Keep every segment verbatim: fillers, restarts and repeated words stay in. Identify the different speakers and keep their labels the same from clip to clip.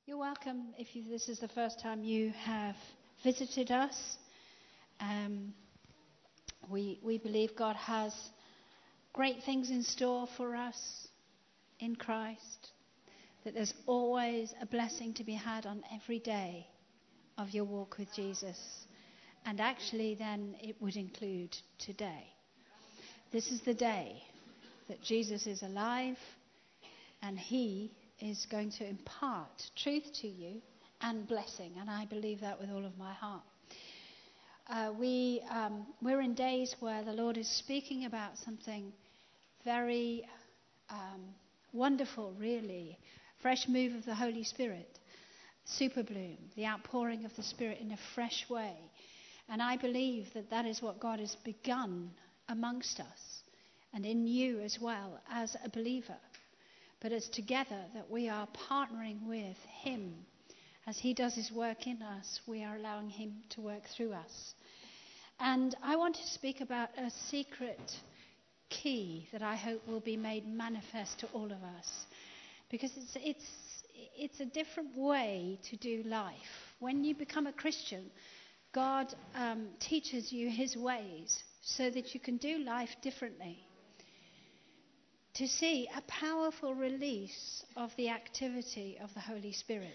Speaker 1: You're welcome if you, this is the first time you have visited us. Um, we, we believe God has great things in store for us in Christ, that there's always a blessing to be had on every day of your walk with Jesus. And actually then it would include today. This is the day that Jesus is alive and he is going to impart truth to you and blessing, and I believe that with all of my heart. Uh, we, um, we're in days where the Lord is speaking about something very um, wonderful, really. Fresh move of the Holy Spirit, super bloom, the outpouring of the Spirit in a fresh way. And I believe that that is what God has begun amongst us and in you as well as a believer. But it's together that we are partnering with him. As he does his work in us, we are allowing him to work through us. And I want to speak about a secret key that I hope will be made manifest to all of us. Because it's, it's, it's a different way to do life. When you become a Christian, God um, teaches you his ways so that you can do life differently. To see a powerful release of the activity of the Holy Spirit.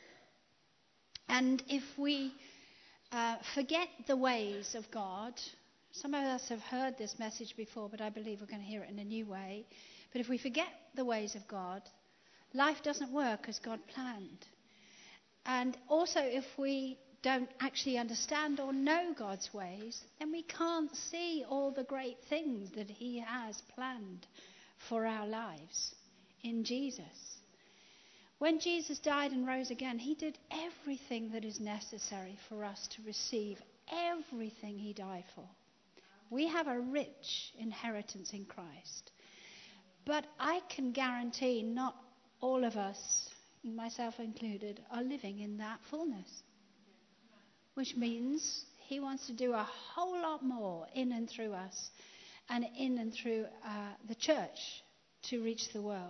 Speaker 1: And if we uh, forget the ways of God, some of us have heard this message before, but I believe we're going to hear it in a new way. But if we forget the ways of God, life doesn't work as God planned. And also if we don't actually understand or know God's ways, then we can't see all the great things that he has planned for our lives in Jesus. When Jesus died and rose again, he did everything that is necessary for us to receive everything he died for. We have a rich inheritance in Christ. But I can guarantee not all of us, myself included, are living in that fullness. Which means he wants to do a whole lot more in and through us and in and through uh, the church to reach the world.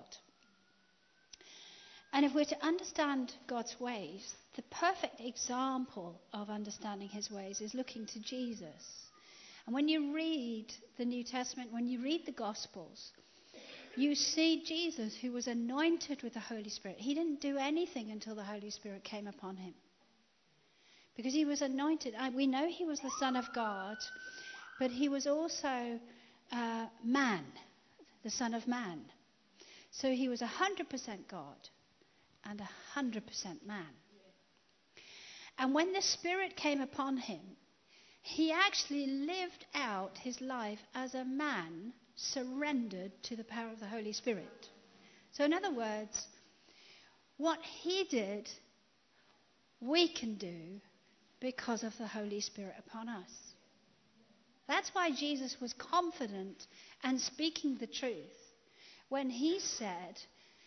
Speaker 1: And if we're to understand God's ways, the perfect example of understanding his ways is looking to Jesus. And when you read the New Testament, when you read the Gospels, you see Jesus who was anointed with the Holy Spirit. He didn't do anything until the Holy Spirit came upon him. Because he was anointed. We know he was the Son of God, but he was also Uh, man, the Son of Man. So he was one hundred percent God and one hundred percent man. And when the Spirit came upon him, he actually lived out his life as a man surrendered to the power of the Holy Spirit. So in other words, what he did, we can do because of the Holy Spirit upon us. That's why Jesus was confident and speaking the truth when he said,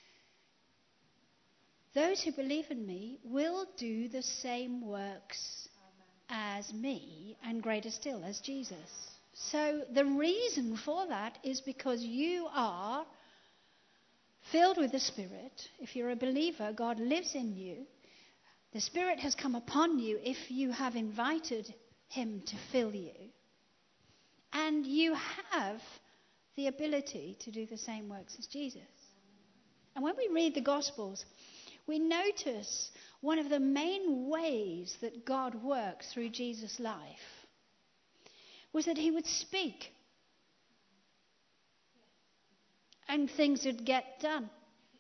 Speaker 1: those who believe in me will do the same works as me and greater still as Jesus. So the reason for that is because you are filled with the Spirit. If you're a believer, God lives in you. The Spirit has come upon you if you have invited him to fill you. And you have the ability to do the same works as Jesus. And when we read the Gospels, we notice one of the main ways that God worked through Jesus' life was that he would speak. And things would get done.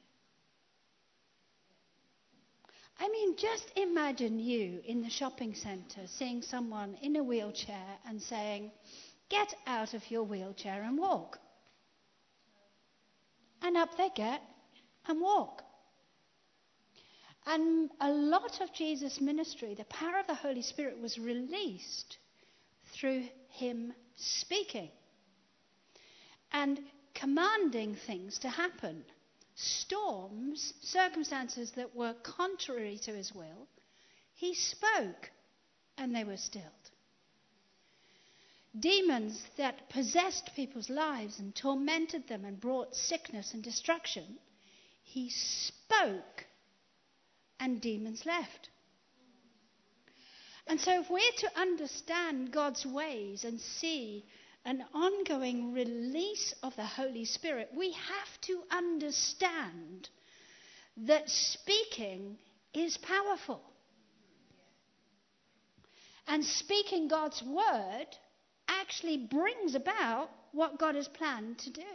Speaker 1: I mean, just imagine you in the shopping centre seeing someone in a wheelchair and saying, get out of your wheelchair and walk. And up they get and walk. And a lot of Jesus' ministry, the power of the Holy Spirit was released through him speaking and commanding things to happen. Storms, circumstances that were contrary to his will, he spoke and they were stilled. Demons that possessed people's lives and tormented them and brought sickness and destruction, he spoke and demons left. And so if we're to understand God's ways and see an ongoing release of the Holy Spirit, we have to understand that speaking is powerful. And speaking God's word actually brings about what God has planned to do.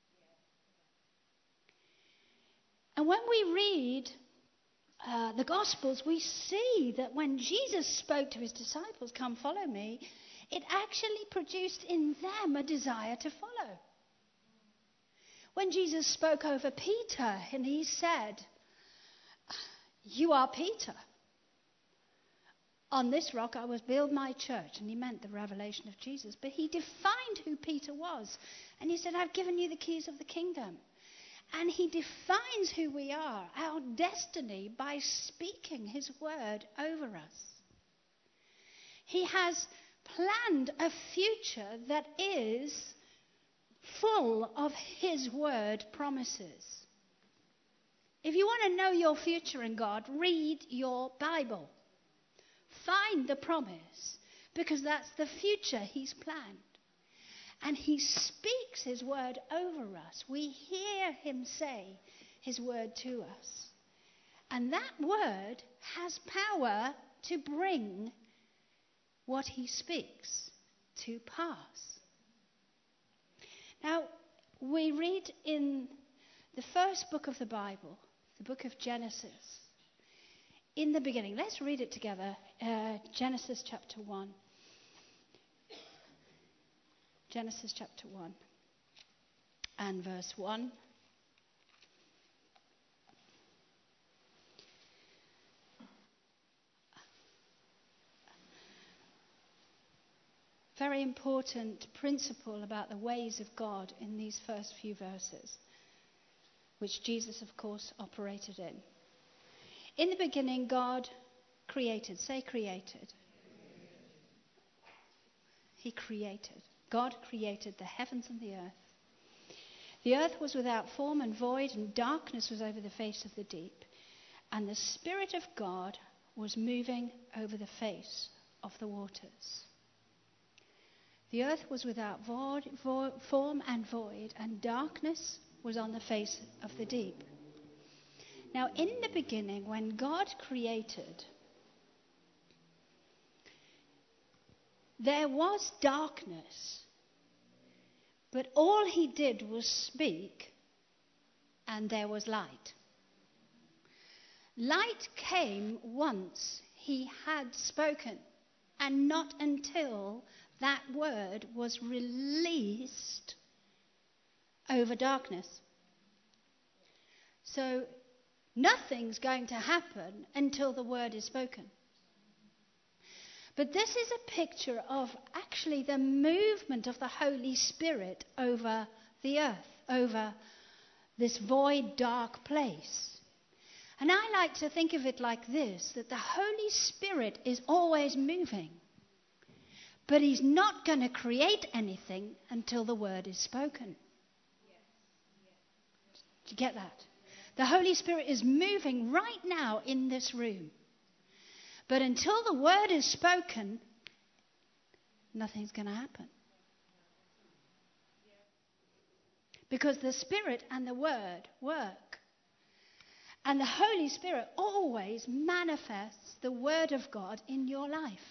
Speaker 1: And when we read uh, the Gospels, we see that when Jesus spoke to his disciples, "Come, follow me," it actually produced in them a desire to follow. When Jesus spoke over Peter and he said, "You are Peter. On this rock I will build my church," and he meant the revelation of Jesus, but he defined who Peter was. And he said, "I've given you the keys of the kingdom." And he defines who we are, our destiny, by speaking his word over us. He has planned a future that is full of his word promises. If you want to know your future in God, read your Bible. Find the promise, because that's the future he's planned. And he speaks his word over us. We hear him say his word to us. And that word has power to bring what he speaks to pass. Now, we read in the first book of the Bible, the book of Genesis, in the beginning. Let's read it together. Uh, Genesis chapter one. Genesis chapter one and verse one. Very important principle about the ways of God in these first few verses, which Jesus, of course, operated in. In the beginning, God created. Say created. He created. God created the heavens and the earth. The earth was without form and void, and darkness was over the face of the deep. And the Spirit of God was moving over the face of the waters. The earth was without void, void, form and void, and darkness was on the face of the deep. Now, in the beginning, when God created, there was darkness, but all he did was speak, and there was light. Light came once he had spoken, and not until that word was released over darkness. So nothing's going to happen until the word is spoken. But this is a picture of actually the movement of the Holy Spirit over the earth, over this void, dark place. And I like to think of it like this, that the Holy Spirit is always moving. But he's not going to create anything until the word is spoken. Do you get that? The Holy Spirit is moving right now in this room. But until the word is spoken, nothing's going to happen. Because the Spirit and the word work. And the Holy Spirit always manifests the word of God in your life.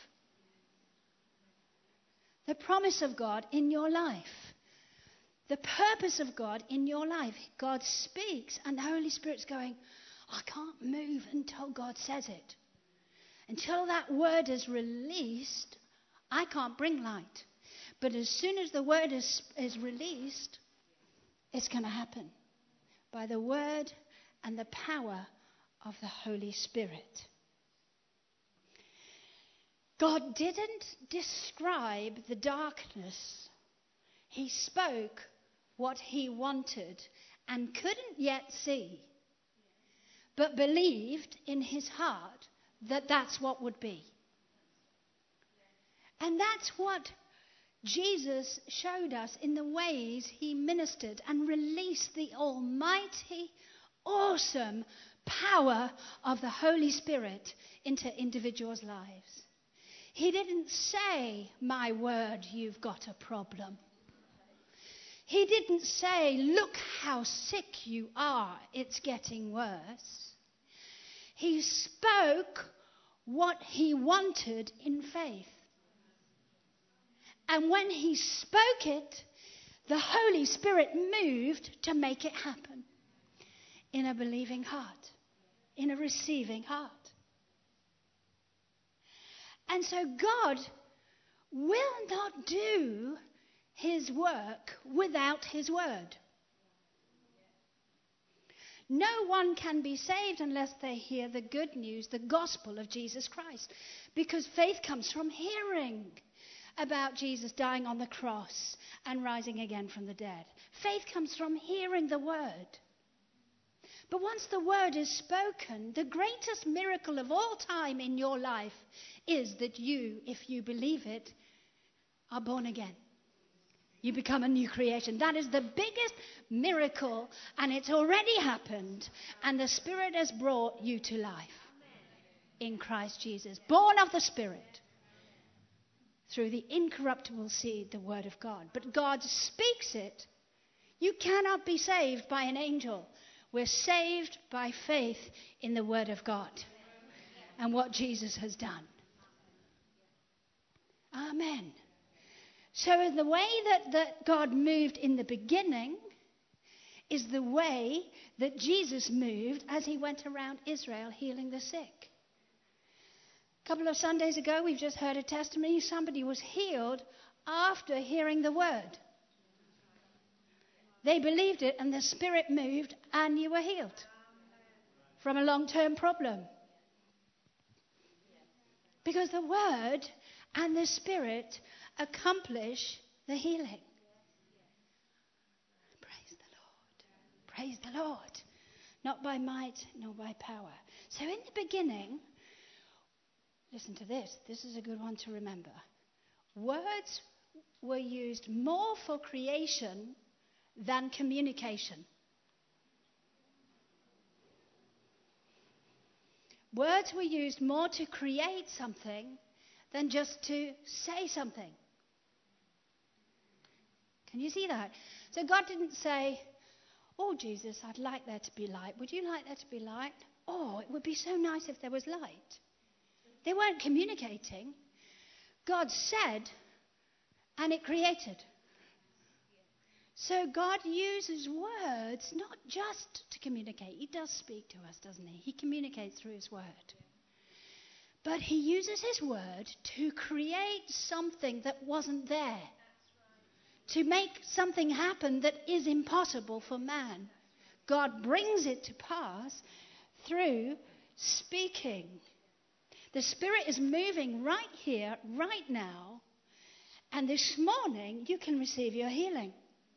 Speaker 1: The promise of God in your life. The purpose of God in your life. God speaks and the Holy Spirit's going, I can't move until God says it. Until that word is released, I can't bring light. But as soon as the word is, is released, it's going to happen. By the word and the power of the Holy Spirit. God didn't describe the darkness. He spoke what he wanted and couldn't yet see, but believed in his heart that that's what would be. And that's what Jesus showed us in the ways he ministered and released the almighty, awesome power of the Holy Spirit into individuals' lives. He didn't say, my word, you've got a problem. He didn't say, look how sick you are, it's getting worse. He spoke what he wanted in faith. And when he spoke it, the Holy Spirit moved to make it happen in a believing heart, in a receiving heart. And so God will not do his work without his word. No one can be saved unless they hear the good news, the gospel of Jesus Christ. Because faith comes from hearing about Jesus dying on the cross and rising again from the dead. Faith comes from hearing the word. But once the word is spoken, the greatest miracle of all time in your life is that you, if you believe it, are born again. You become a new creation. That is the biggest miracle, and it's already happened. And the Spirit has brought you to life in Christ Jesus. Born of the Spirit through the incorruptible seed, the Word of God. But God speaks it. You cannot be saved by an angel. We're saved by faith in the Word of God and what Jesus has done. Amen. So in the way that, that God moved in the beginning is the way that Jesus moved as he went around Israel healing the sick. A couple of Sundays ago, we've just heard a testimony. Somebody was healed after hearing the word. They believed it and the Spirit moved and you were healed from a long-term problem. Because the word and the Spirit accomplish the healing. Praise the Lord. Praise the Lord. Not by might, nor by power. So in the beginning, listen to this. This is a good one to remember. Words were used more for creation than communication. Words were used more to create something than just to say something. Can you see that? So God didn't say, oh, Jesus, I'd like there to be light. Would you like there to be light? Oh, it would be so nice if there was light. They weren't communicating. God said, and it created. So God uses words not just to communicate. He does speak to us, doesn't he? He communicates through his word. But he uses his word to create something that wasn't there. To make something happen that is impossible for man. God brings it to pass through speaking. The Spirit is moving right here, right now. And this morning, you can receive your healing.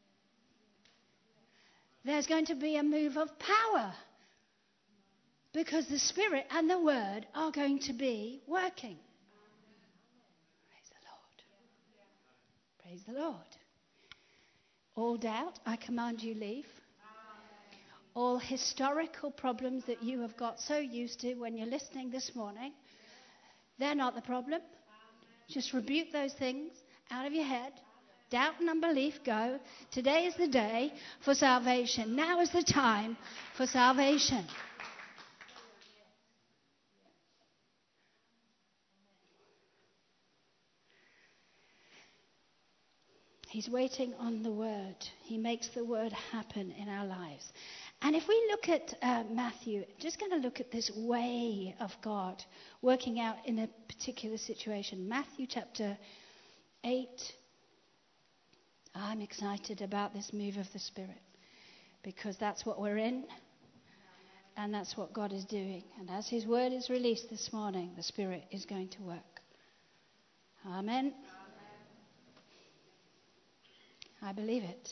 Speaker 1: There's going to be a move of power. Because the Spirit and the Word are going to be working. Praise the Lord. Praise the Lord. All doubt, I command you leave. All historical problems that you have got so used to when you're listening this morning, they're not the problem. Just rebuke those things out of your head. Doubt and unbelief, go. Today is the day for salvation. Now is the time for salvation. He's waiting on the word. He makes the word happen in our lives. And if we look at uh, Matthew, just going to look at this way of God working out in a particular situation. Matthew chapter eight. I'm excited about this move of the Spirit because that's what we're in and that's what God is doing. And as his word is released this morning, the Spirit is going to work. Amen. I believe it.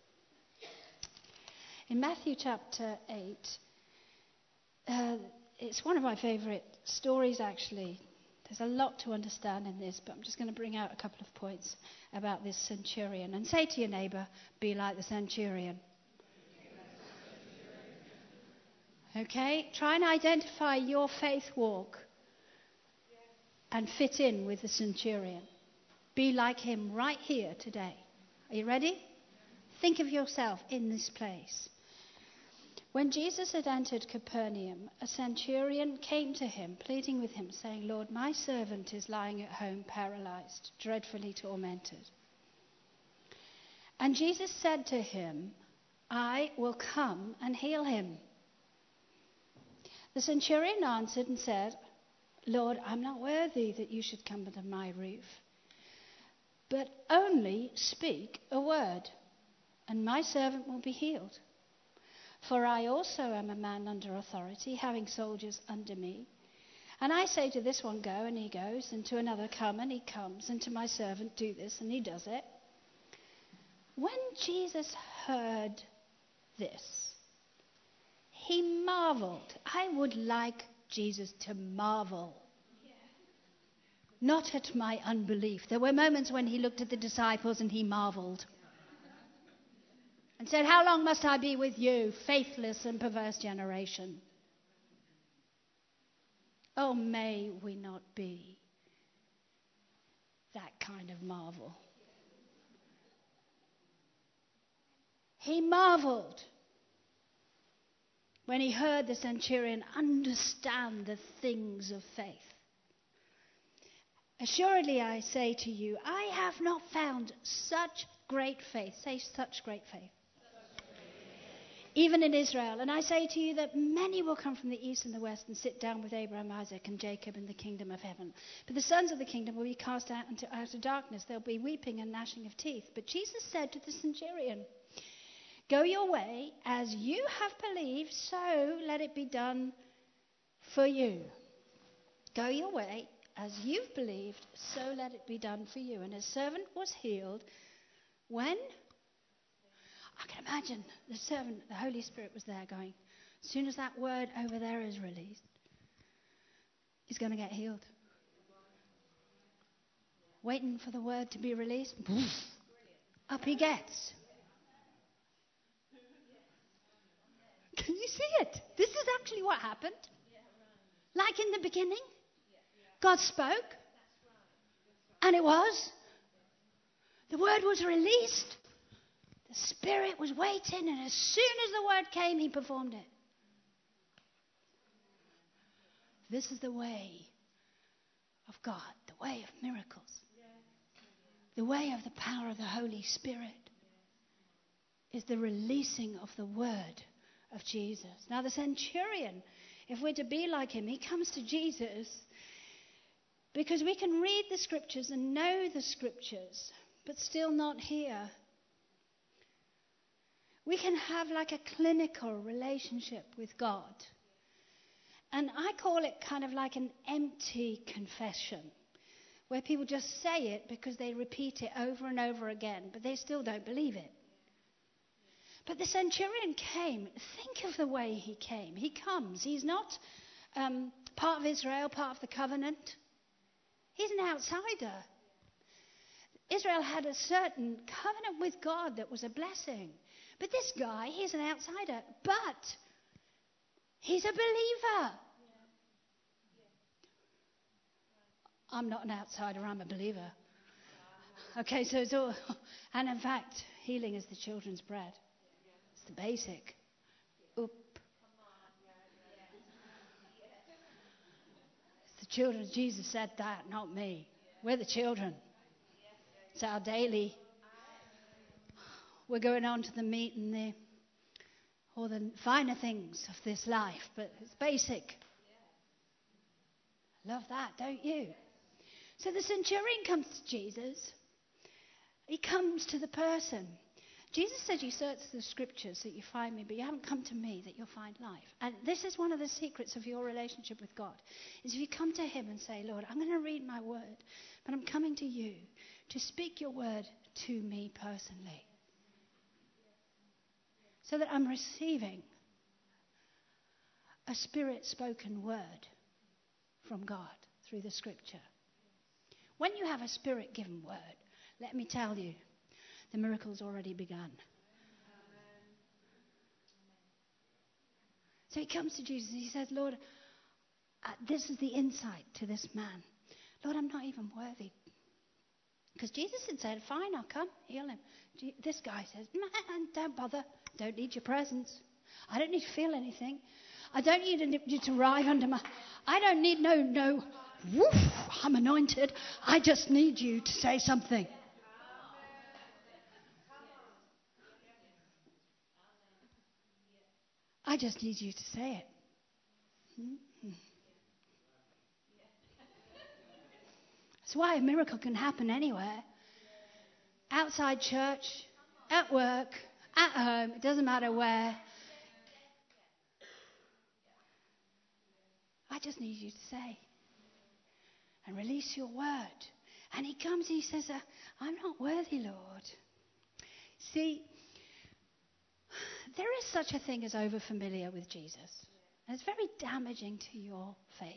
Speaker 1: In Matthew chapter eight, uh, it's one of my favourite stories actually. There's a lot to understand in this, but I'm just going to bring out a couple of points about this centurion. And say to your neighbour, be like the centurion. Okay? Try and identify your faith walk and fit in with the centurion. Be like him right here today. Are you ready? Think of yourself in this place. When Jesus had entered Capernaum, a centurion came to him, pleading with him, saying, Lord, my servant is lying at home paralyzed, dreadfully tormented. And Jesus said to him, I will come and heal him. The centurion answered and said, Lord, I'm not worthy that you should come under my roof, but only speak a word, and my servant will be healed. For I also am a man under authority, having soldiers under me. And I say to this one, go, and he goes, and to another, come, and he comes, and to my servant, do this, and he does it. When Jesus heard this, he marveled. I would like Jesus to marvel. Not at my unbelief. There were moments when he looked at the disciples and he marveled. And said, how long must I be with you, faithless and perverse generation? Oh, may we not be that kind of marvel. He marveled when he heard the centurion understand the things of faith. Assuredly, I say to you, I have not found such great faith. Say such great faith. Even in Israel. And I say to you that many will come from the east and the west and sit down with Abraham, Isaac, and Jacob in the kingdom of heaven. But the sons of the kingdom will be cast out into outer darkness. There'll be weeping and gnashing of teeth. But Jesus said to the centurion, go your way, as you have believed, so let it be done for you. Go your way, as you've believed, so let it be done for you. And his servant was healed when? I can imagine the servant, the Holy Spirit was there going, as soon as that word over there is released, he's going to get healed. Waiting for the word to be released, up he gets. Can you see it? This is actually what happened. Like in the beginning, God spoke, and it was. The word was released. The Spirit was waiting, and as soon as the word came, he performed it. This is the way of God, the way of miracles, the way of the power of the Holy Spirit is the releasing of the word of Jesus. Now the centurion, if we're to be like him, he comes to Jesus because we can read the scriptures and know the scriptures, but still not hear. We can have like a clinical relationship with God. And I call it kind of like an empty confession, where people just say it because they repeat it over and over again, but they still don't believe it. But the centurion came. Think of the way he came. He comes. He's not um, part of Israel, part of the covenant. He's an outsider. Israel had a certain covenant with God that was a blessing. But this guy, he's an outsider. But he's a believer. I'm not an outsider, I'm a believer. Okay, so it's all... And in fact, healing is the children's bread. It's the basic. Oop. It's the children. Jesus said that, not me. We're the children. It's our daily... We're going on to the meat and the, all the finer things of this life, but it's basic. Love that, don't you? So the centurion comes to Jesus. He comes to the person. Jesus said, you search the scriptures that you find me, but you haven't come to me that you'll find life. And this is one of the secrets of your relationship with God, is if you come to him and say, Lord, I'm going to read my word, but I'm coming to you to speak your word to me personally. So that I'm receiving a spirit-spoken word from God through the scripture. When you have a spirit-given word, let me tell you, the miracle's already begun. So he comes to Jesus and he says, Lord, uh, this is the insight to this man. Lord, I'm not even worthy. Because Jesus had said, fine, I'll come, heal him. This guy says, man, don't bother. Don't need your presence. I don't need to feel anything. I don't need you to arrive under my... I don't need no, no, woof, I'm anointed. I just need you to say something. I just need you to say it. Mm-hmm. That's why a miracle can happen anywhere. Outside church, at work, at home, it doesn't matter where. I just need you to say and release your word. And he comes and he says, I'm not worthy, Lord. See, there is such a thing as over-familiar with Jesus. And it's very damaging to your faith.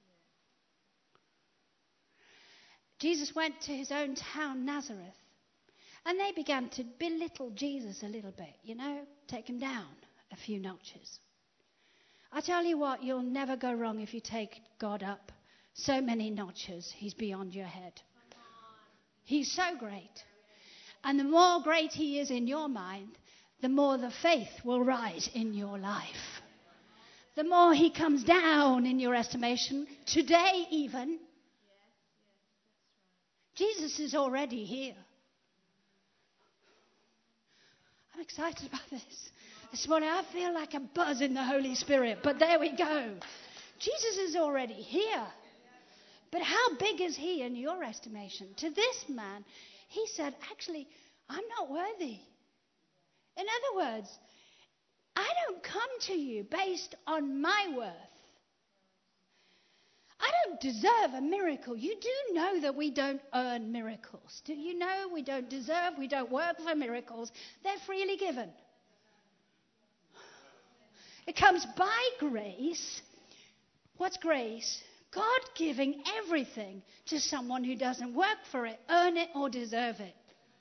Speaker 1: Jesus went to his own town, Nazareth, and they began to belittle Jesus a little bit, you know, take him down a few notches. I tell you what, you'll never go wrong if you take God up so many notches. He's beyond your head. He's so great. And the more great he is in your mind, the more the faith will rise in your life. The more he comes down in your estimation, today even, Jesus is already here. I'm excited about this. This morning I feel like a buzz in the Holy Spirit, but there we go. Jesus is already here. But how big is he in your estimation? To this man, he said, actually, I'm not worthy. In other words, I don't come to you based on my worth. I don't deserve a miracle. You do know that we don't earn miracles. Do you know we don't deserve, we don't work for miracles. They're freely given. It comes by grace. What's grace? God giving everything to someone who doesn't work for it, earn it, or deserve it.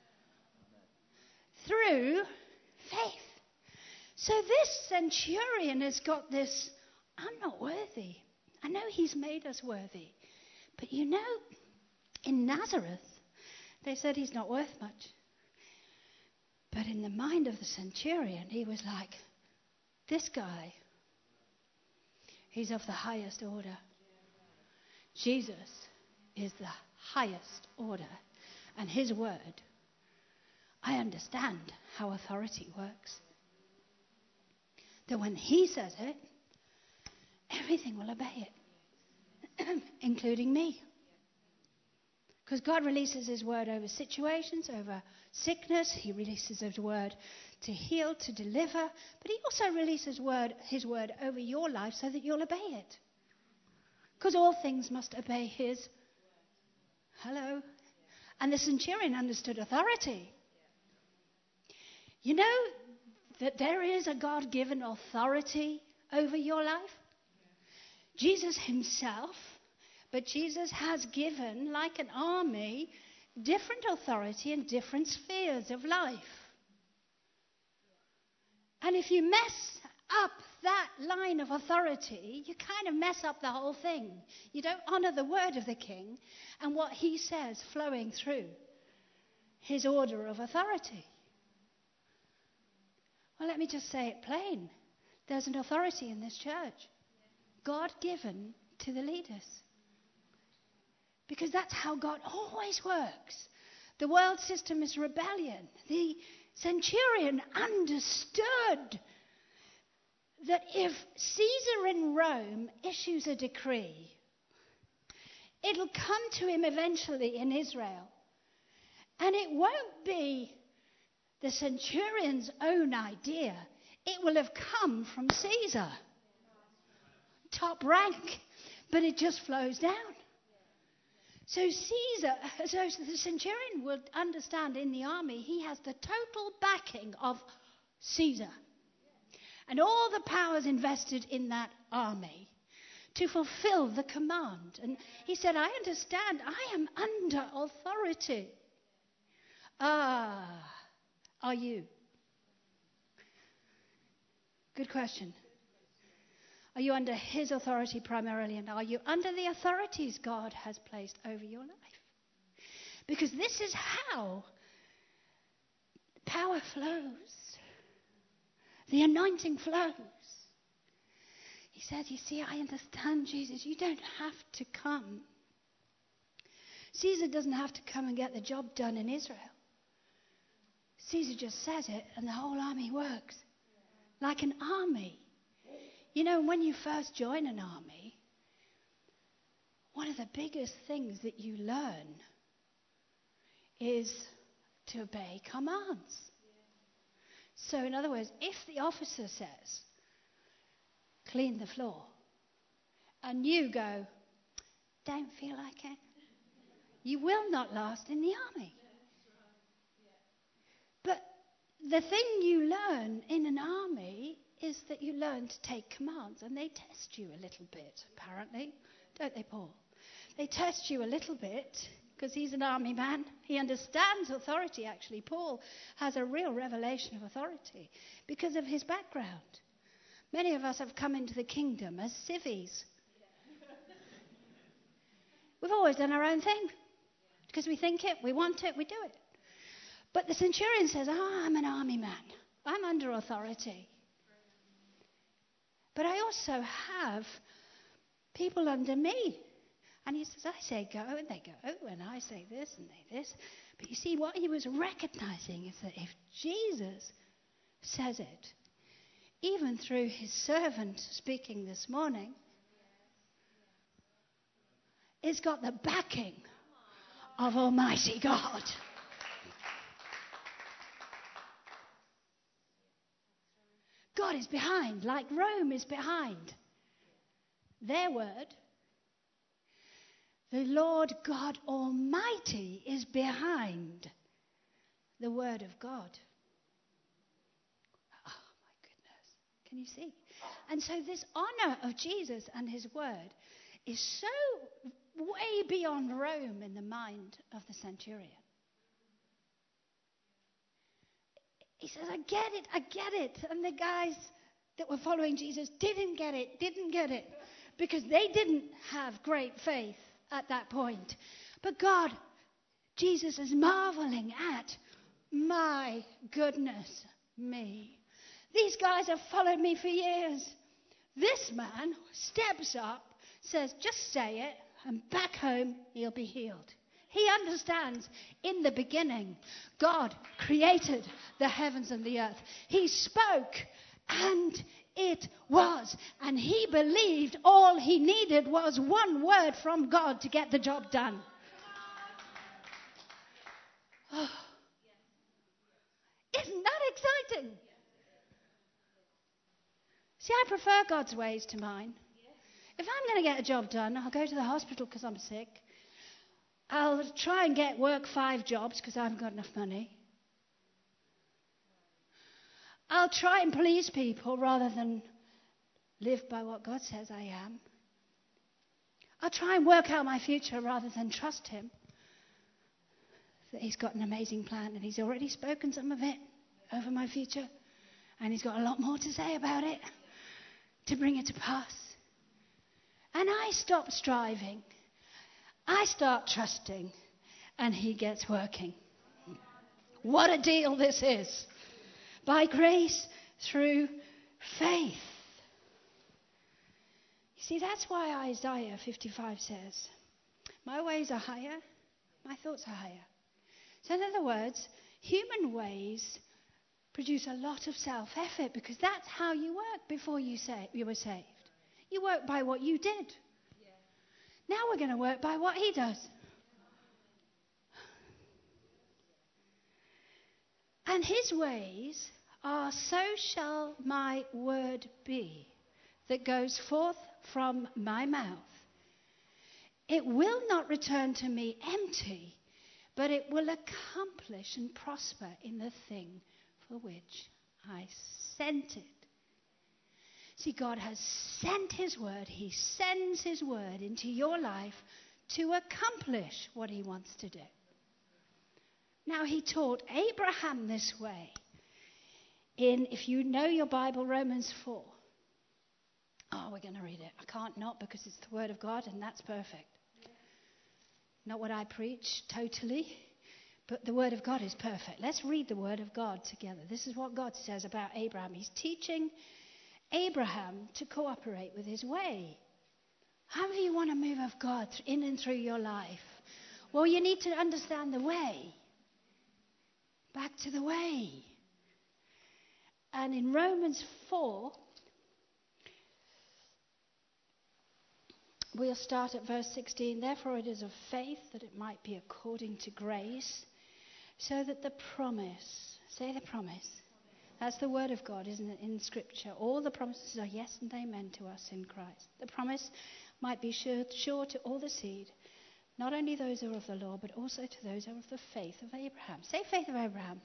Speaker 1: Through faith. So this centurion has got this, I'm not worthy. I know he's made us worthy. But you know, in Nazareth, they said he's not worth much. But in the mind of the centurion, he was like, this guy, he's of the highest order. Jesus is the highest order. And his word, I understand how authority works. That when he says it, everything will obey it, including me. Because God releases his word over situations, over sickness. He releases his word to heal, to deliver. But he also releases word, his word over your life so that you'll obey it. Because all things must obey his. Hello. And the centurion understood authority. You know that there is a God-given authority over your life? Jesus himself, but Jesus has given, like an army, different authority in different spheres of life. And if you mess up that line of authority, you kind of mess up the whole thing. You don't honor the word of the king and what he says flowing through his order of authority. Well, let me just say it plain. There's an authority in this church. God given to the leaders. Because that's how God always works. The world system is rebellion. The centurion understood that if Caesar in Rome issues a decree, it'll come to him eventually in Israel. And it won't be the centurion's own idea. It will have come from Caesar. Top rank, but it just flows down. So Caesar, so the centurion will understand in the army, he has the total backing of Caesar. And all the powers invested in that army to fulfill the command. And he said, I understand, I am under authority. Ah, are you? Good question. Are you under his authority primarily? And are you under the authorities God has placed over your life? Because this is how power flows. The anointing flows. He said, you see, I understand, Jesus. You don't have to come. Caesar doesn't have to come and get the job done in Israel. Caesar just says it and the whole army works. Like an army. You know, when you first join an army, one of the biggest things that you learn is to obey commands. So in other words, if the officer says, clean the floor, and you go, don't feel like it, you will not last in the army. But the thing you learn in an army is that you learn to take commands, and they test you a little bit, apparently. Don't they, Paul? They test you a little bit, because he's an army man. He understands authority, actually. Paul has a real revelation of authority because of his background. Many of us have come into the kingdom as civvies. We've always done our own thing, because we think it, we want it, we do it. But the centurion says, oh, I'm an army man. I'm under authority. But I also have people under me. And he says, I say go, and they go, and I say this, and they this. But you see, what he was recognizing is that if Jesus says it, even through his servant speaking this morning, it's got the backing of Almighty God. God is behind, like Rome is behind their word. The Lord God Almighty is behind the word of God. Oh, my goodness. Can you see? And so this honor of Jesus and his word is so way beyond Rome in the mind of the centurion. He says, I get it, I get it. And the guys that were following Jesus didn't get it, didn't get it. Because they didn't have great faith at that point. But God, Jesus is marveling at, my goodness me. These guys have followed me for years. This man steps up, says, just say it, and back home he'll be healed. He understands in the beginning, God created the heavens and the earth. He spoke and it was. And he believed all he needed was one word from God to get the job done. Oh. Isn't that exciting? See, I prefer God's ways to mine. If I'm going to get a job done, I'll go to the hospital because I'm sick. I'll try and get work five jobs because I haven't got enough money. I'll try and please people rather than live by what God says I am. I'll try and work out my future rather than trust him that he's got an amazing plan and he's already spoken some of it over my future and he's got a lot more to say about it to bring it to pass. And I stop striving. I start trusting, and he gets working. What a deal this is. By grace through faith. You see, that's why Isaiah fifty-five says, my ways are higher, my thoughts are higher. So in other words, human ways produce a lot of self-effort because that's how you work before you, say, you were saved. You work by what you did. Now we're going to work by what he does. And his ways are, so shall my word be that goes forth from my mouth. It will not return to me empty, but it will accomplish and prosper in the thing for which I sent it. See, God has sent his word. He sends his word into your life to accomplish what he wants to do. Now, he taught Abraham this way in, if you know your Bible, Romans four. Oh, we're going to read it. I can't not because it's the Word of God and that's perfect. Not what I preach, totally. But the Word of God is perfect. Let's read the Word of God together. This is what God says about Abraham. He's teaching Abraham to cooperate with his way. How do you want a move of God in and through your life? Well, you need to understand the way. Back to the way. And in Romans four, we'll start at verse sixteen. Therefore it is of faith that it might be according to grace, so that the promise, say the promise. That's the word of God, isn't it, in Scripture? All the promises are yes and amen to us in Christ. The promise might be sure, sure to all the seed, not only those who are of the law, but also to those who are of the faith of Abraham. Say faith of Abraham.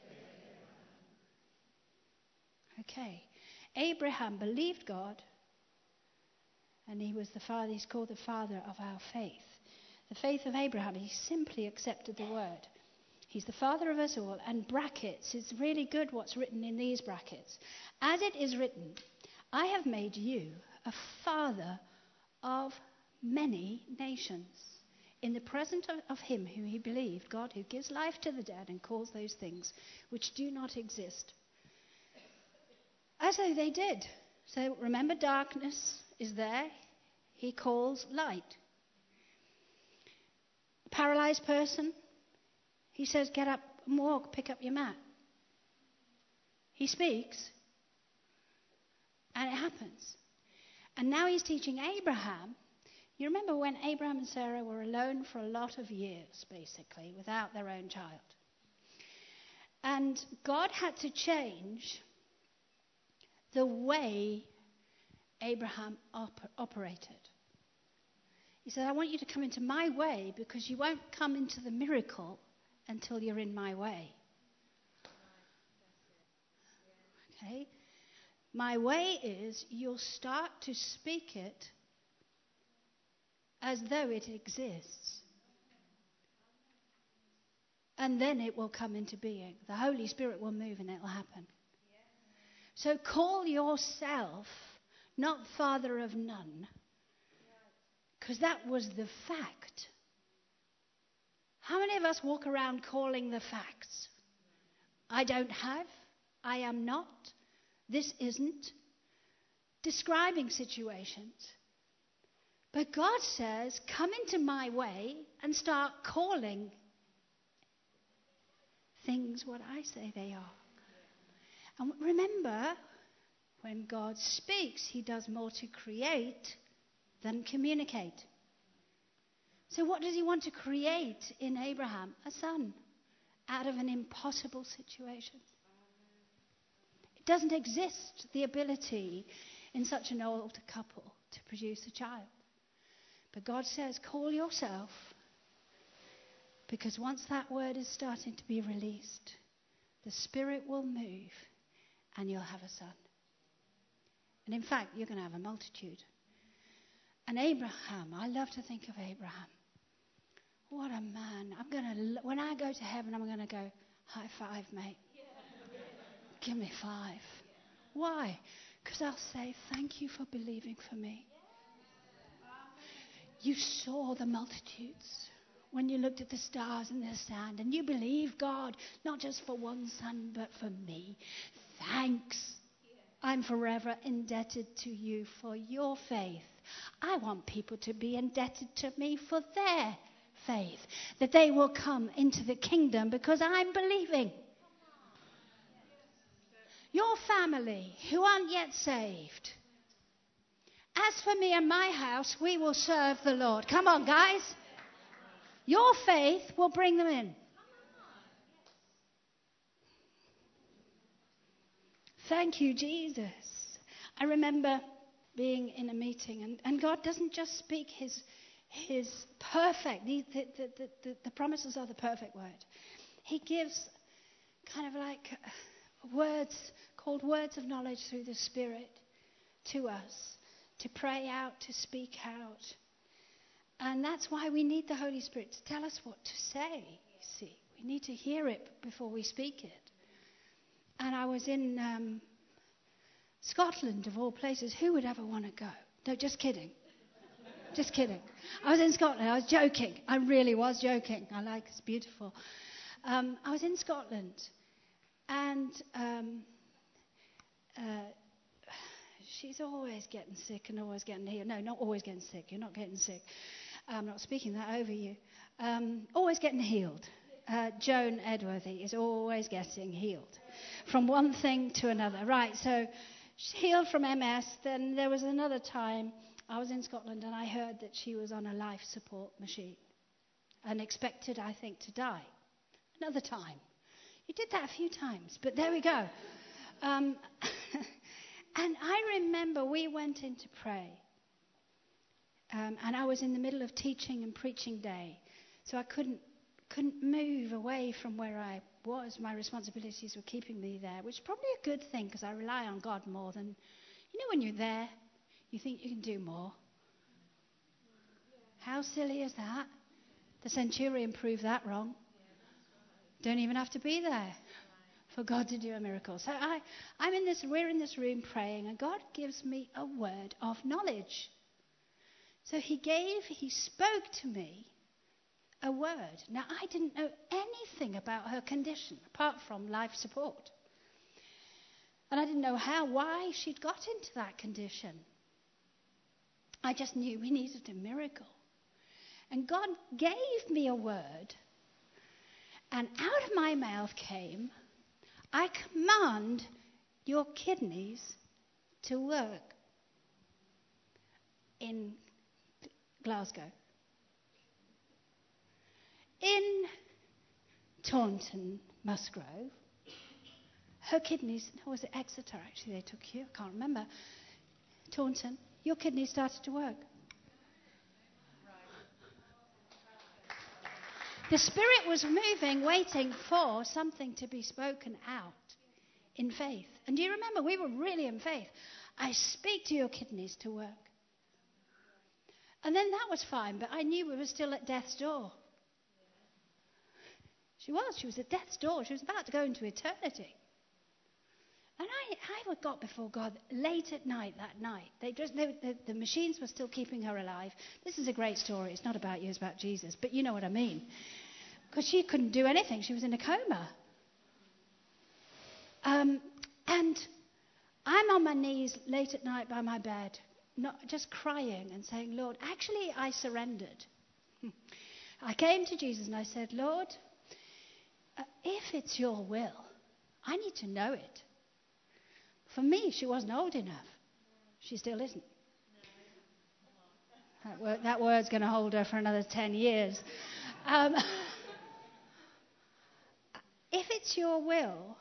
Speaker 1: Okay. Abraham believed God, and he was the father, he's called the father of our faith. The faith of Abraham, he simply accepted the word. He's the father of us all. And brackets, it's really good what's written in these brackets. As it is written, I have made you a father of many nations, in the presence of, of him whom he believed, God who gives life to the dead and calls those things which do not exist as though they did. So remember, darkness is there. He calls light. Paralyzed person, he says, get up and walk, pick up your mat. He speaks, and it happens. And now he's teaching Abraham. You remember when Abraham and Sarah were alone for a lot of years, basically, without their own child. And God had to change the way Abraham op- operated. He said, I want you to come into my way because you won't come into the miracle until you're in my way. Okay? My way is you'll start to speak it as though it exists. And then it will come into being. The Holy Spirit will move and it will happen. So call yourself not father of none, because that was the fact. How many of us walk around calling the facts? I don't have, I am not, this isn't. Describing situations. But God says, come into my way and start calling things what I say they are. And remember, when God speaks, he does more to create than communicate. So what does he want to create in Abraham? A son out of an impossible situation. It doesn't exist, the ability in such an old couple to produce a child. But God says, call yourself, because once that word is starting to be released, the Spirit will move and you'll have a son. And in fact, you're going to have a multitude. And Abraham, I love to think of Abraham. What a man. I'm going to, when I go to heaven, I'm going to go, high five, mate. Give me five. Why? Because I'll say, thank you for believing for me. You saw the multitudes when you looked at the stars in the sand, and you believed God, not just for one son, but for me. Thanks. I'm forever indebted to you for your faith. I want people to be indebted to me for their faith, that they will come into the kingdom because I'm believing. Your family who aren't yet saved, as for me and my house, we will serve the Lord. Come on, guys. Your faith will bring them in. Thank you, Jesus. I remember being in a meeting, and, and God doesn't just speak his his perfect, the, the, the, the, the promises are the perfect word. He gives kind of like words called words of knowledge through the Spirit to us, to pray out, to speak out. And that's why we need the Holy Spirit to tell us what to say, you see. We need to hear it before we speak it. And I was in um, Scotland, of all places, who would ever want to go? No, just kidding. Just kidding. I was in Scotland. I was joking. I really was joking. I like it's beautiful. Um, I was in Scotland, and um, uh, she's always getting sick and always getting healed. No, not always getting sick. You're not getting sick. I'm not speaking that over you. Um, always getting healed. Uh, Joan Edworthy is always getting healed from one thing to another. Right, so she's healed from M S. Then there was another time I was in Scotland and I heard that she was on a life support machine and expected, I think, to die. Another time. You did that a few times, but there we go. Um, and I remember we went in to pray. Um, and I was in the middle of teaching and preaching day. So I couldn't couldn't move away from where I was. My responsibilities were keeping me there, which is probably a good thing because I rely on God more than... You know when you're there, you think you can do more. How silly is that? The centurion proved that wrong. Don't even have to be there for God to do a miracle. So I, I'm in this, we're in this room praying, and God gives me a word of knowledge. So he gave, he spoke to me a word. Now, I didn't know anything about her condition apart from life support. And I didn't know how, why she'd got into that condition. I just knew we needed a miracle. And God gave me a word, and out of my mouth came, I command your kidneys to work in Glasgow. In Taunton, Musgrove, her kidneys, no, was it Exeter actually they took you? I can't remember. Taunton, your kidneys started to work. The Spirit was moving, waiting for something to be spoken out in faith. And do you remember, we were really in faith. I speak to your kidneys to work. And then that was fine, but I knew we were still at death's door. She was. She was at death's door. She was about to go into eternity. And I, I got before God late at night that night. They just, they, the, the machines were still keeping her alive. This is a great story. It's not about you, it's about Jesus. But you know what I mean. Because she couldn't do anything. She was in a coma. Um, and I'm on my knees late at night by my bed, not just crying and saying, Lord, actually I surrendered. I came to Jesus and I said, Lord, uh, if it's your will, I need to know it. For me, she wasn't old enough. She still isn't. That, word, that word's going to hold her for another ten years. Um, if it's your will,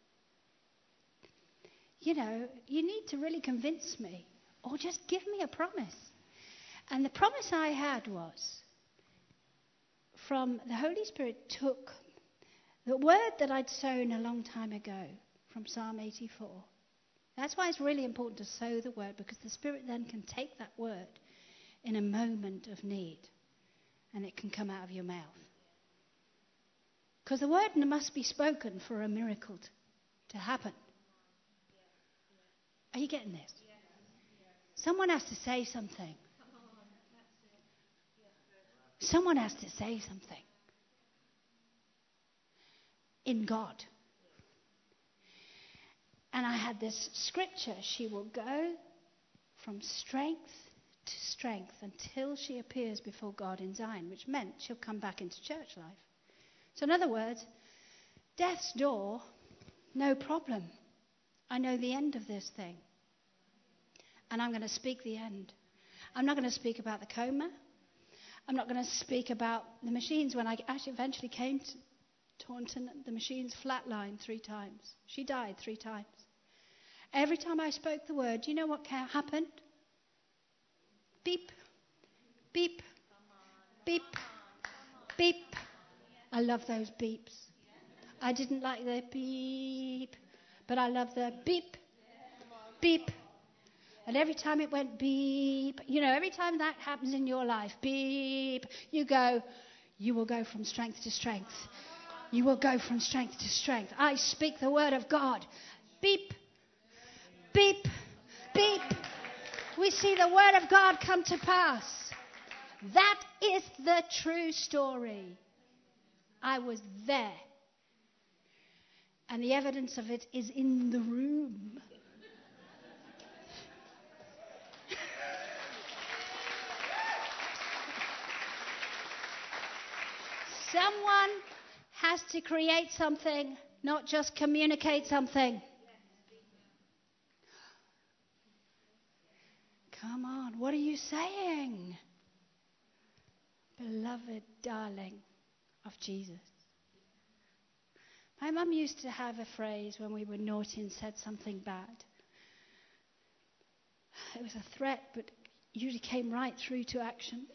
Speaker 1: you know, you need to really convince me or just give me a promise. And the promise I had was from the Holy Spirit took the word that I'd sown a long time ago from Psalm eighty-four. That's why it's really important to sow the word, because the Spirit then can take that word in a moment of need and it can come out of your mouth. Because the word must be spoken for a miracle t- to happen. Are you getting this? Someone has to say something. Someone has to say something. In God. And I had this scripture, she will go from strength to strength until she appears before God in Zion, which meant she'll come back into church life. So in other words, death's door, no problem. I know the end of this thing. And I'm going to speak the end. I'm not going to speak about the coma. I'm not going to speak about the machines. When I actually eventually came to Taunton, the machines flatlined three times. She died three times. Every time I spoke the word, do you know what happened? Beep, beep, beep, beep. I love those beeps. I didn't like the beep, but I love the beep, beep. And every time it went beep, you know, every time that happens in your life, beep, you go, you will go from strength to strength. You will go from strength to strength. I speak the word of God. Beep, beep, beep. We see the word of God come to pass. That is the true story. I was there. And the evidence of it is in the room. Someone has to create something, not just communicate something. Come on, what are you saying? Beloved darling of Jesus. My mum used to have a phrase when we were naughty and said something bad. It was a threat, but usually came right through to action.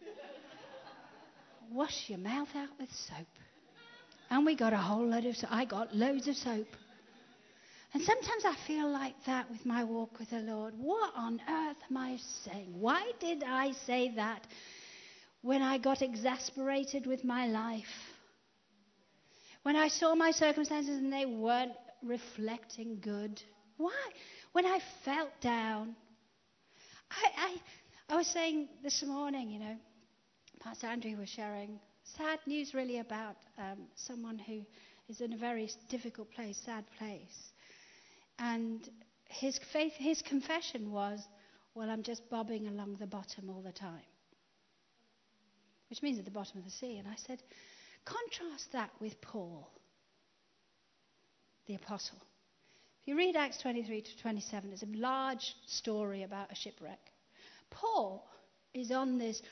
Speaker 1: Wash your mouth out with soap. And we got a whole load of soap. I got loads of soap. And sometimes I feel like that with my walk with the Lord. What on earth am I saying? Why did I say that when I got exasperated with my life? When I saw my circumstances and they weren't reflecting good? Why? When I felt down. I, I, I was saying this morning, you know, Pastor Andrew was sharing sad news really about um, someone who is in a very difficult place, sad place. And his faith, his confession was, well, I'm just bobbing along the bottom all the time. Which means at the bottom of the sea. And I said, contrast that with Paul, the apostle. If you read Acts twenty-three to twenty-seven, it's a large story about a shipwreck. Paul is on this...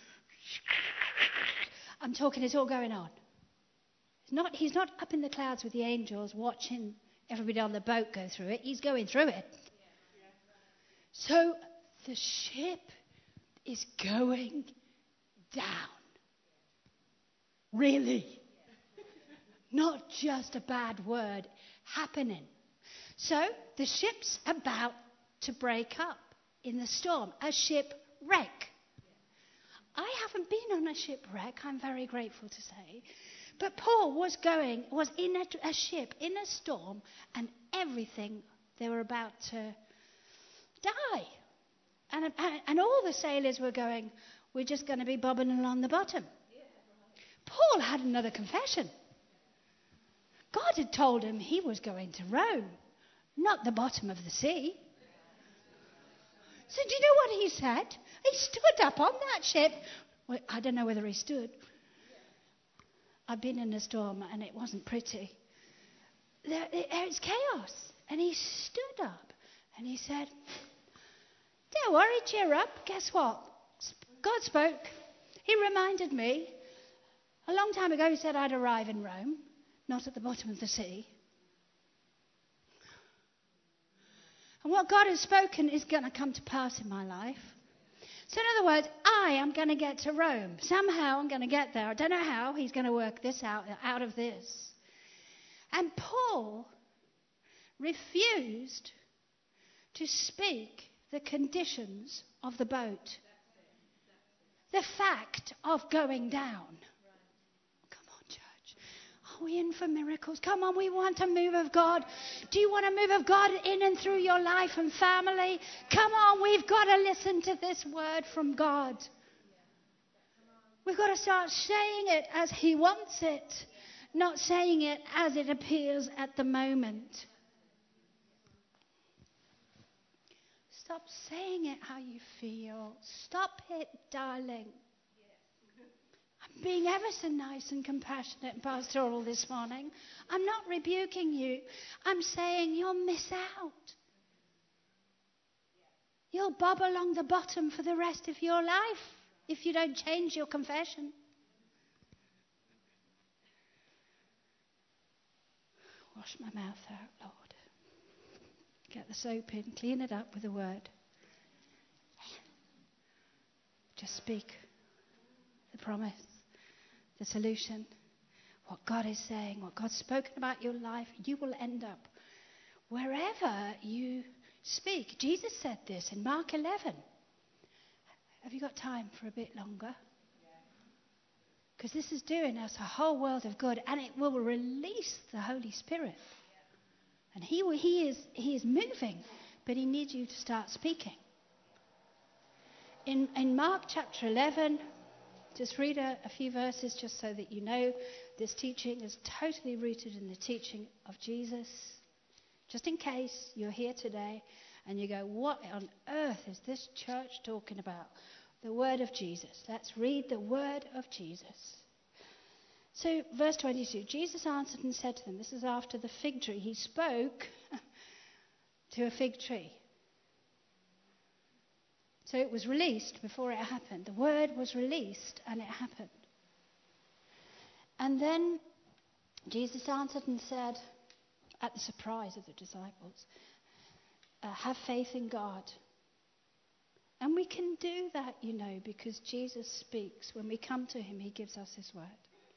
Speaker 1: I'm talking, it's all going on. He's not, he's not up in the clouds with the angels watching everybody on the boat go through it. He's going through it. So the ship is going down. Really. Not just a bad word happening. So the ship's about to break up in the storm. A shipwreck. I haven't been on a shipwreck, I'm very grateful to say. But Paul was going, was in a, a ship, in a storm, and everything, they were about to die. And, and, and all the sailors were going, we're just going to be bobbing along the bottom. Paul had another confession. God had told him he was going to Rome, not the bottom of the sea. So do you know what he said? He stood up on that ship. Well, I don't know whether he stood. I've been in a storm and it wasn't pretty. There, it, it's chaos. And he stood up and he said, don't worry, cheer up. Guess what? God spoke. He reminded me. A long time ago he said I'd arrive in Rome, not at the bottom of the sea. And what God has spoken is going to come to pass in my life. So in other words, I am going to get to Rome. Somehow I'm going to get there. I don't know how he's going to work this out, out of this. And Paul refused to speak the conditions of the boat. The fact of going down. Are we in for miracles? Come on, we want a move of God. Do you want a move of God in and through your life and family? Come on, we've got to listen to this word from God. We've got to start saying it as he wants it, not saying it as it appears at the moment. Stop saying it how you feel. Stop it, darling. I'm being ever so nice and compassionate and pastoral this morning. I'm not rebuking you. I'm saying you'll miss out. You'll bob along the bottom for the rest of your life if you don't change your confession. Wash my mouth out, Lord. Get the soap in, clean it up with a word. Just speak the promise, the solution, what God is saying, what God's spoken about your life. You will end up wherever you speak. Jesus said this in Mark eleven. Have you got time for a bit longer? Because this is doing us a whole world of good, and it will release the Holy Spirit. And he, he, is, he is moving but he needs you to start speaking. In, in Mark chapter eleven, just read a, a few verses just so that you know this teaching is totally rooted in the teaching of Jesus. Just in case you're here today and you go, what on earth is this church talking about? The word of Jesus. Let's read the word of Jesus. So, verse twenty-two, Jesus answered and said to them, this is after the fig tree. He spoke to a fig tree. So it was released before it happened. The word was released and it happened. And then Jesus answered and said, at the surprise of the disciples, uh, have faith in God. And we can do that, you know, because Jesus speaks. When we come to him, he gives us his word.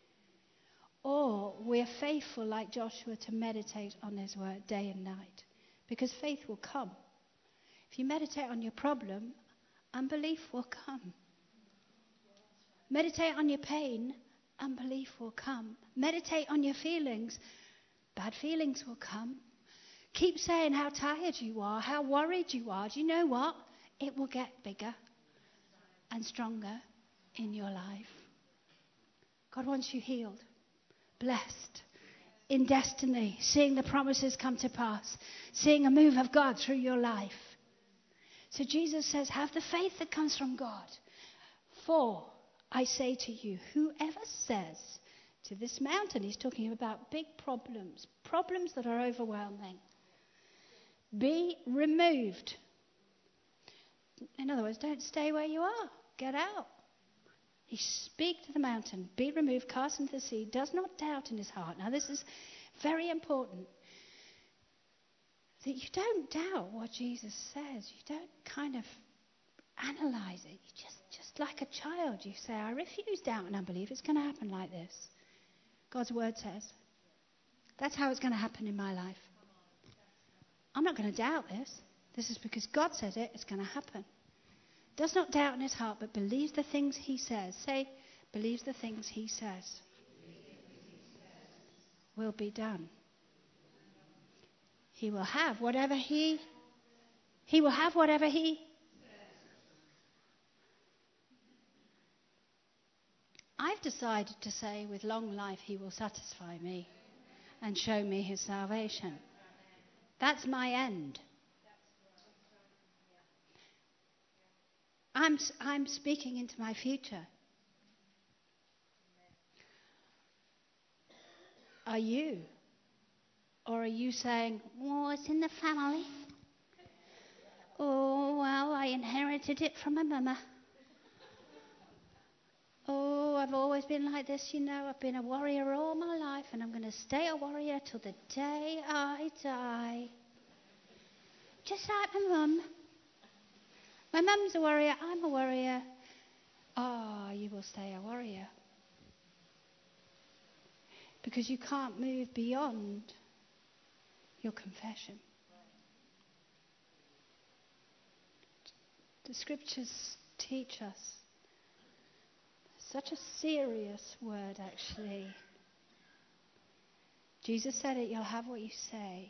Speaker 1: Or we're faithful like Joshua to meditate on his word day and night, because faith will come. If you meditate on your problem, unbelief will come. Meditate on your pain, unbelief will come. Meditate on your feelings, bad feelings will come. Keep saying how tired you are, how worried you are. Do you know what? It will get bigger and stronger in your life. God wants you healed, blessed, in destiny, seeing the promises come to pass, seeing a move of God through your life. So Jesus says, have the faith that comes from God. For I say to you, whoever says to this mountain, he's talking about big problems, problems that are overwhelming, be removed. In other words, don't stay where you are. Get out. He speaks to the mountain, be removed, cast into the sea, does not doubt in his heart. Now this is very important. That you don't doubt what Jesus says. You don't kind of analyze it. You just, just like a child, you say, I refuse doubt and unbelief. It's going to happen like this. God's word says. That's how it's going to happen in my life. I'm not going to doubt this. This is because God says it. It's going to happen. Does not doubt in his heart, but believes the things he says. Say, believes the things he says. Will be done. He will have whatever he, he will have whatever he. I've decided to say, with long life, he will satisfy me and show me his salvation. That's my end. I'm, I'm speaking into my future. Are you? Or are you saying, oh, it's in the family. Oh, well, I inherited it from my mama. Oh, I've always been like this, you know. I've been a warrior all my life, and I'm going to stay a warrior till the day I die. Just like my mum. My mum's a warrior, I'm a warrior. Ah, oh, you will stay a warrior. Because you can't move beyond your confession. The scriptures teach us such a serious word, actually. Jesus said it, you'll have what you say.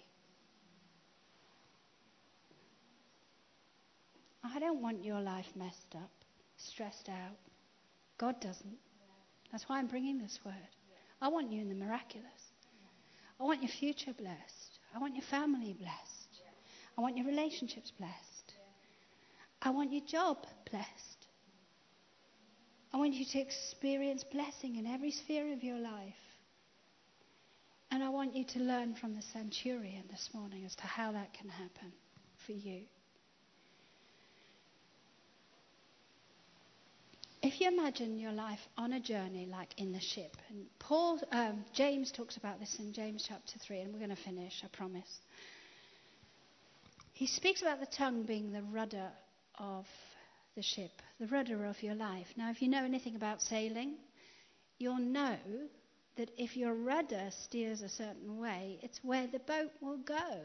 Speaker 1: I don't want your life messed up, stressed out. God doesn't. That's why I'm bringing this word. I want you in the miraculous. I want your future blessed. I want your family blessed. I want your relationships blessed. I want your job blessed. I want you to experience blessing in every sphere of your life. And I want you to learn from the centurion this morning as to how that can happen for you. If you imagine your life on a journey like in the ship, and Paul, um, James talks about this in James chapter three, and we're going to finish, I promise. He speaks about the tongue being the rudder of the ship, the rudder of your life. Now, if you know anything about sailing, you'll know that if your rudder steers a certain way, it's where the boat will go.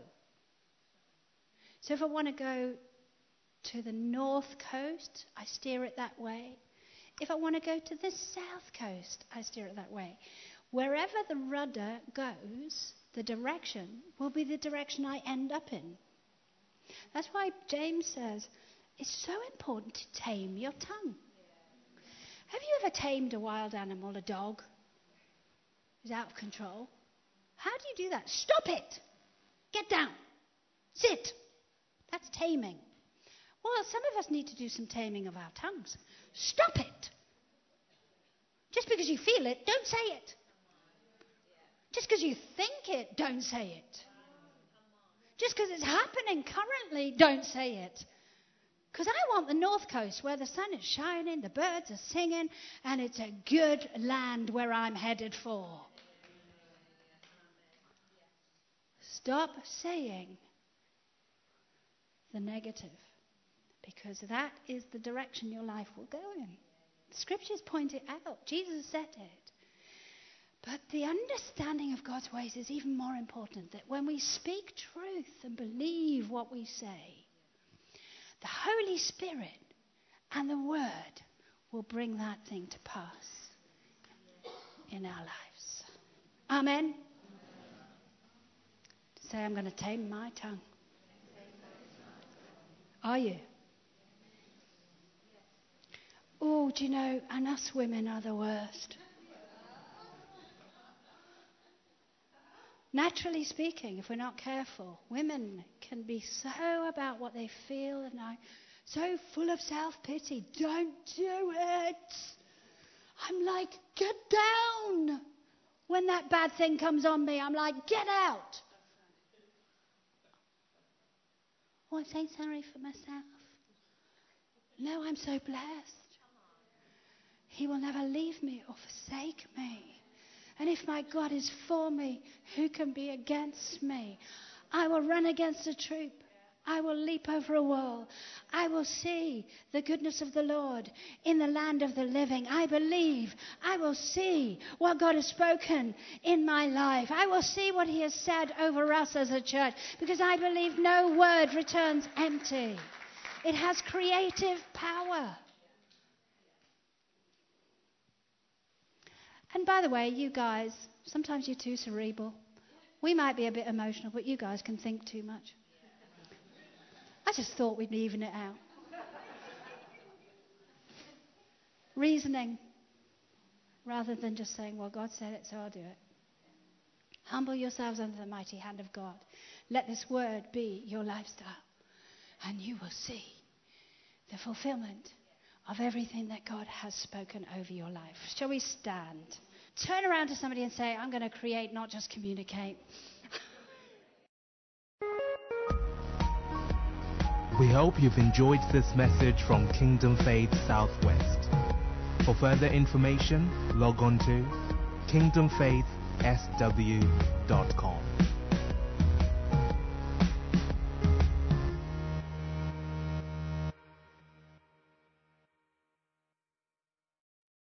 Speaker 1: So if I want to go to the north coast, I steer it that way. If I want to go to the south coast, I steer it that way. Wherever the rudder goes, the direction will be the direction I end up in. That's why James says it's so important to tame your tongue. Have you ever tamed a wild animal, a dog who's out of control? How do you do that? Stop it. Get down. Sit. That's taming. Well, some of us need to do some taming of our tongues. Stop it. Just because you feel it, don't say it. Just because you think it, don't say it. Just because it's happening currently, don't say it. Because I want the North Coast where the sun is shining, the birds are singing, and it's a good land where I'm headed for. Stop saying the negative, because that is the direction your life will go in. The scriptures point it out. Jesus said it. But the understanding of God's ways is even more important, that when we speak truth and believe what we say, the Holy Spirit and the Word will bring that thing to pass in our lives. Amen. Say, I'm going to tame my tongue. Are you? Oh, do you know, and us women are the worst. Naturally speaking, if we're not careful, women can be so about what they feel and are so full of self-pity. Don't do it. I'm like, get down. When that bad thing comes on me, I'm like, get out. Oh, I'm saying sorry for myself. No, I'm so blessed. He will never leave me or forsake me. And if my God is for me, who can be against me? I will run against a troop. I will leap over a wall. I will see the goodness of the Lord in the land of the living. I believe I will see what God has spoken in my life. I will see what he has said over us as a church, because I believe no word returns empty. It has creative power. And by the way, you guys, sometimes you're too cerebral. We might be a bit emotional, but you guys can think too much. I just thought we'd even it out. Reasoning, rather than just saying, well, God said it, so I'll do it. Humble yourselves under the mighty hand of God. Let this word be your lifestyle, and you will see the fulfillment of everything that God has spoken over your life. Shall we stand? Turn around to somebody and say, I'm going to create, not just communicate.
Speaker 2: We hope you've enjoyed this message from Kingdom Faith Southwest. For further information, log on to kingdom faith s w dot com.